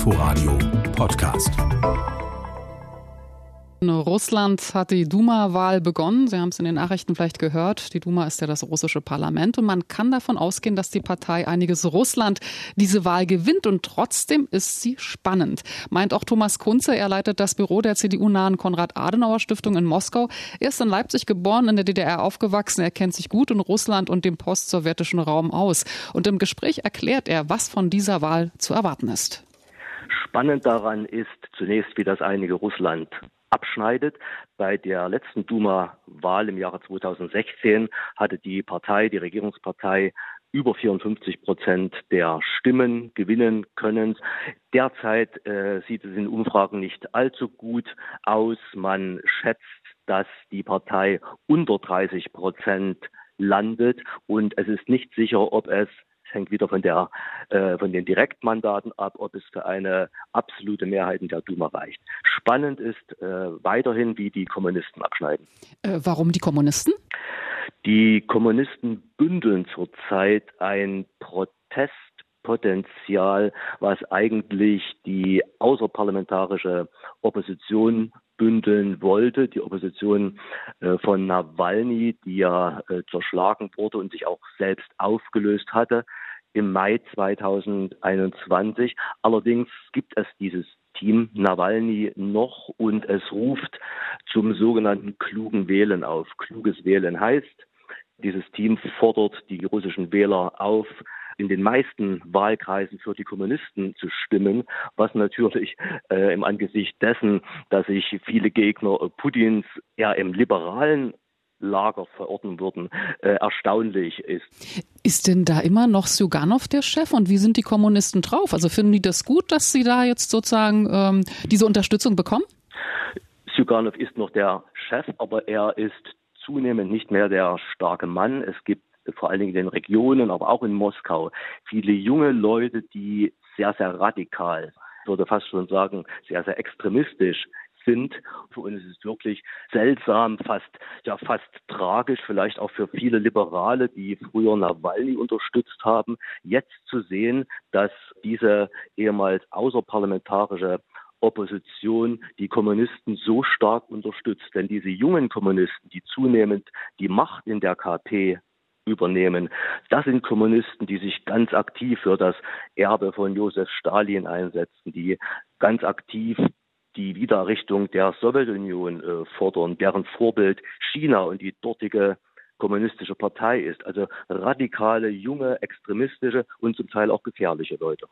Inforadio Podcast. In Russland hat die Duma-Wahl begonnen. Sie haben es in den Nachrichten vielleicht gehört. Die Duma ist ja das russische Parlament und man kann davon ausgehen, dass die Partei Einiges Russland diese Wahl gewinnt und trotzdem ist sie spannend. Meint auch Thomas Kunze. Er leitet das Büro der CDU-nahen Konrad-Adenauer-Stiftung in Moskau. Er ist in Leipzig geboren, in der DDR aufgewachsen. Er kennt sich gut in Russland und dem postsowjetischen Raum aus. Und im Gespräch erklärt er, was von dieser Wahl zu erwarten ist. Spannend daran ist zunächst, wie das Einige Russland abschneidet. Bei der letzten Duma-Wahl im Jahre 2016 hatte die Regierungspartei, über 54% der Stimmen gewinnen können. Derzeit sieht es in Umfragen nicht allzu gut aus. Man schätzt, dass die Partei unter 30% landet und es ist nicht sicher, ob es hängt wieder von den Direktmandaten ab, ob es für eine absolute Mehrheit in der Duma reicht. Spannend ist weiterhin, wie die Kommunisten abschneiden. Warum die Kommunisten? Die Kommunisten bündeln zurzeit ein Protestpotenzial, was eigentlich die außerparlamentarische Opposition bündeln wollte, die Opposition von Nawalny, die ja zerschlagen wurde und sich auch selbst aufgelöst hatte im Mai 2021. Allerdings gibt es dieses Team Nawalny noch und es ruft zum sogenannten klugen Wählen auf. Kluges Wählen heißt, dieses Team fordert die russischen Wähler auf, in den meisten Wahlkreisen für die Kommunisten zu stimmen, was natürlich im Angesicht dessen, dass sich viele Gegner Putins eher im liberalen Lager verorten würden, erstaunlich ist. Ist denn da immer noch Sjuganov der Chef und wie sind die Kommunisten drauf? Also finden die das gut, dass sie da jetzt sozusagen diese Unterstützung bekommen? Sjuganov ist noch der Chef, aber er ist zunehmend nicht mehr der starke Mann. Es gibt vor allen Dingen in den Regionen, aber auch in Moskau, viele junge Leute, die sehr, sehr radikal, ich würde fast schon sagen, sehr, sehr extremistisch sind. Für uns ist es wirklich seltsam, fast tragisch, vielleicht auch für viele Liberale, die früher Nawalny unterstützt haben, jetzt zu sehen, dass diese ehemals außerparlamentarische Opposition die Kommunisten so stark unterstützt. Denn diese jungen Kommunisten, die zunehmend die Macht in der KP übernehmen, das sind Kommunisten, die sich ganz aktiv für das Erbe von Josef Stalin einsetzen, die ganz aktiv die Wiedererrichtung der Sowjetunion fordern, deren Vorbild China und die dortige kommunistische Partei ist. Also radikale, junge, extremistische und zum Teil auch gefährliche Leute.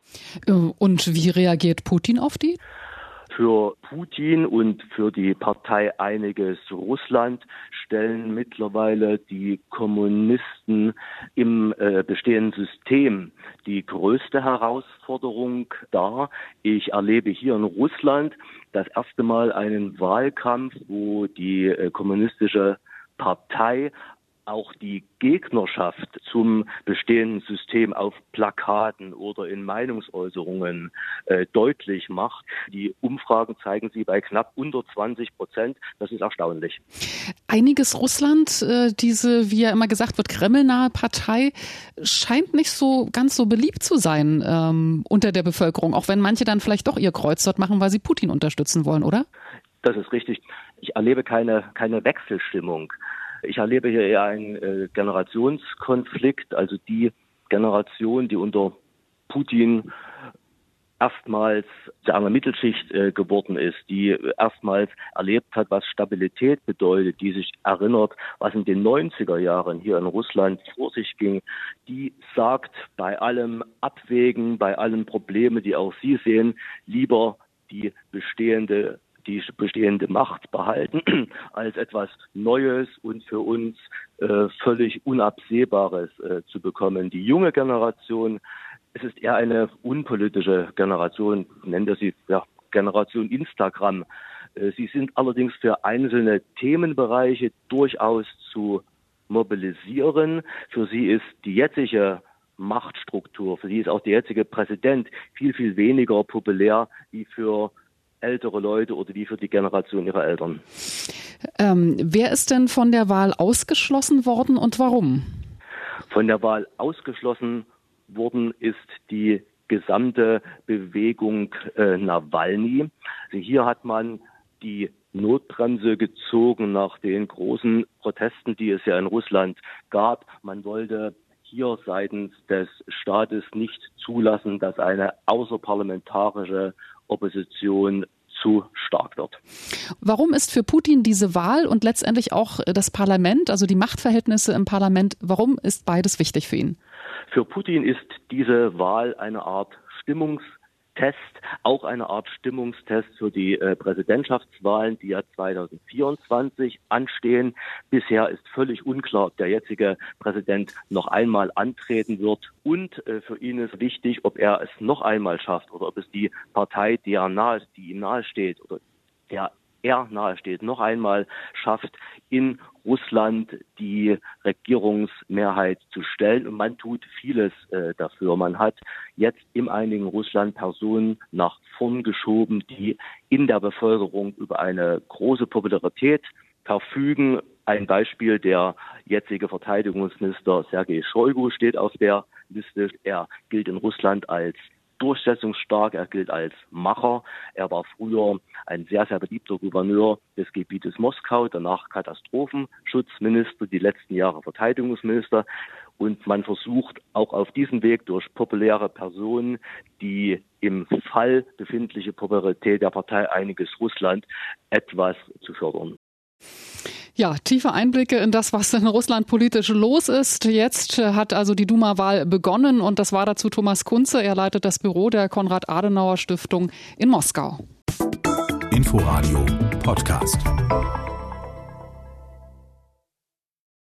Und wie reagiert Putin auf die? Für Putin und für die Partei Einiges Russland stellen mittlerweile die Kommunisten im bestehenden System die größte Herausforderung dar. Ich erlebe hier in Russland das erste Mal einen Wahlkampf, wo die kommunistische Partei auch die Gegnerschaft zum bestehenden System auf Plakaten oder in Meinungsäußerungen deutlich macht. Die Umfragen zeigen sie bei knapp unter 20%. Das ist erstaunlich. Einiges Russland, diese, wie ja immer gesagt wird, kremlnahe Partei, scheint nicht so ganz so beliebt zu sein unter der Bevölkerung, auch wenn manche dann vielleicht doch ihr Kreuz dort machen, weil sie Putin unterstützen wollen, oder? Das ist richtig. Ich erlebe keine Wechselstimmung. Ich erlebe hier eher einen Generationskonflikt, also die Generation, die unter Putin erstmals zu einer Mittelschicht geworden ist, die erstmals erlebt hat, was Stabilität bedeutet, die sich erinnert, was in den 90er Jahren hier in Russland vor sich ging, die sagt, bei allem Abwägen, bei allen Problemen, die auch Sie sehen, lieber die bestehende Macht behalten, als etwas Neues und für uns völlig Unabsehbares zu bekommen. Die junge Generation, es ist eher eine unpolitische Generation, nennen wir sie Generation Instagram. Sie sind allerdings für einzelne Themenbereiche durchaus zu mobilisieren. Für sie ist die jetzige Machtstruktur, für sie ist auch der jetzige Präsident viel, viel weniger populär wie für ältere Leute oder wie für die Generation ihrer Eltern. Wer ist denn von der Wahl ausgeschlossen worden und warum? Von der Wahl ausgeschlossen worden ist die gesamte Bewegung Nawalny. Also hier hat man die Notbremse gezogen nach den großen Protesten, die es ja in Russland gab. Man wollte hier seitens des Staates nicht zulassen, dass eine außerparlamentarische Opposition zu stark wird. Warum ist für Putin diese Wahl und letztendlich auch das Parlament, also die Machtverhältnisse im Parlament, warum ist beides wichtig für ihn? Für Putin ist diese Wahl eine Art Stimmungstest, auch eine Art Stimmungstest für die Präsidentschaftswahlen, die ja 2024 anstehen. Bisher ist völlig unklar, ob der jetzige Präsident noch einmal antreten wird. Und für ihn ist wichtig, ob er es noch einmal schafft oder ob es die Partei, die ihm nahesteht oder der er nahesteht, noch einmal schafft, in Russland die Regierungsmehrheit zu stellen. Und man tut vieles dafür. Man hat jetzt im einigen Russland Personen nach vorn geschoben, die in der Bevölkerung über eine große Popularität verfügen. Ein Beispiel, der jetzige Verteidigungsminister Sergei Shoigu steht auf der Liste. Er gilt in Russland als durchsetzungsstark, er gilt als Macher. Er war früher ein sehr, sehr beliebter Gouverneur des Gebietes Moskau, danach Katastrophenschutzminister, die letzten Jahre Verteidigungsminister. Und man versucht auch auf diesem Weg durch populäre Personen die im Fall befindliche Popularität der Partei Einiges Russland etwas zu fördern. Ja, tiefe Einblicke in das, was in Russland politisch los ist. Jetzt hat also die Duma-Wahl begonnen und das war dazu Thomas Kunze. Er leitet das Büro der Konrad-Adenauer-Stiftung in Moskau. Inforadio Podcast.